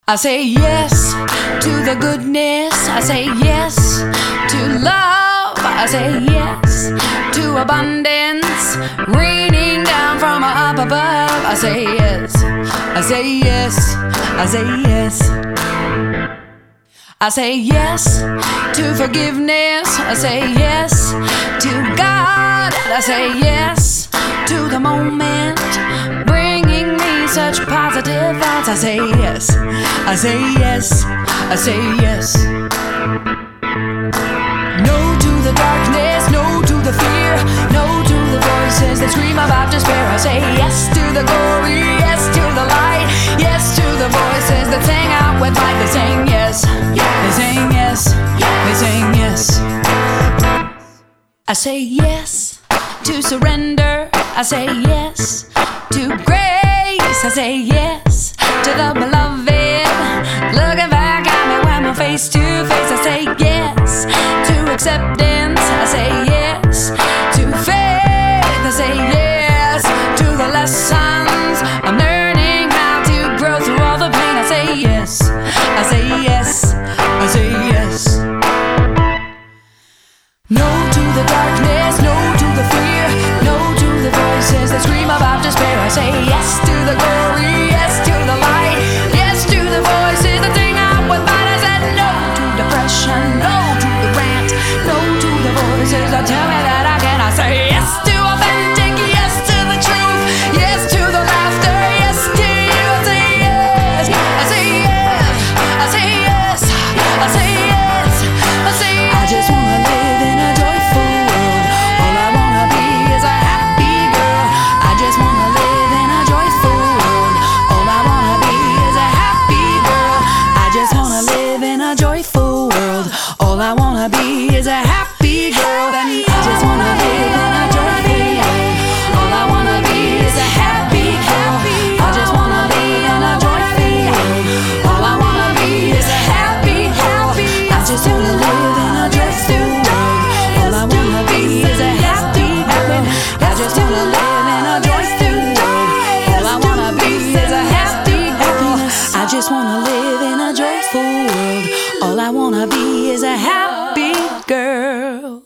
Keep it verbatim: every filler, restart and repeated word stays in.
I say yes to the goodness. I say yes to love. I say yes to abundance raining down from up above. I say yes. I say yes. I say yes. I say yes to forgiveness. I say yes to God. I say yes to the moment bringing me such positive thoughts. I say yes. I say yes. I say yes. No to the darkness, no to the fear, no to the voices that scream about despair. I say yes to the glory, yes to the light, yes to the voices that sing out with might. They're saying yes, they're saying yes, they're saying yes. I say yes to surrender. I say yes to grace. I say yes to the beloved looking back at me when we're face to face. I say yes to acceptance. I say yes to faith. I say yes to the lessons I'm learning how to grow through all the pain. I say yes. I say yes. I say yes. No to the darkness, no to the fear, no to the voices that scream about despair. I say yes to the glory, yes to the light, yes to the voices that sing out with might. I said no to depression, no to the rant, no to the voices that tell me that I can. I say yes to authentic, yes to the truth, yes to the laughter, yes to you. I say yes, I say yes, I say yes, I say yes, I say yes. I just wanna live in a joyful world. All I wanna be is a happy girl. I just wanna live in a joyful world. All I wanna be is a happy girl. I just wanna live in a joyful world. All I wanna be is a happy girl. I just wanna live in a joyful world. All I wanna be is a happy girl. I just wanna be in a joyful world. All I wanna be is a happy girl. I just wanna live in a joyful world. All I wanna be is a happy girl. I just wanna live in a joyful world. All I wanna be is a happy girl. I just wanna live in a joyful world. All I wanna be is a happy girl.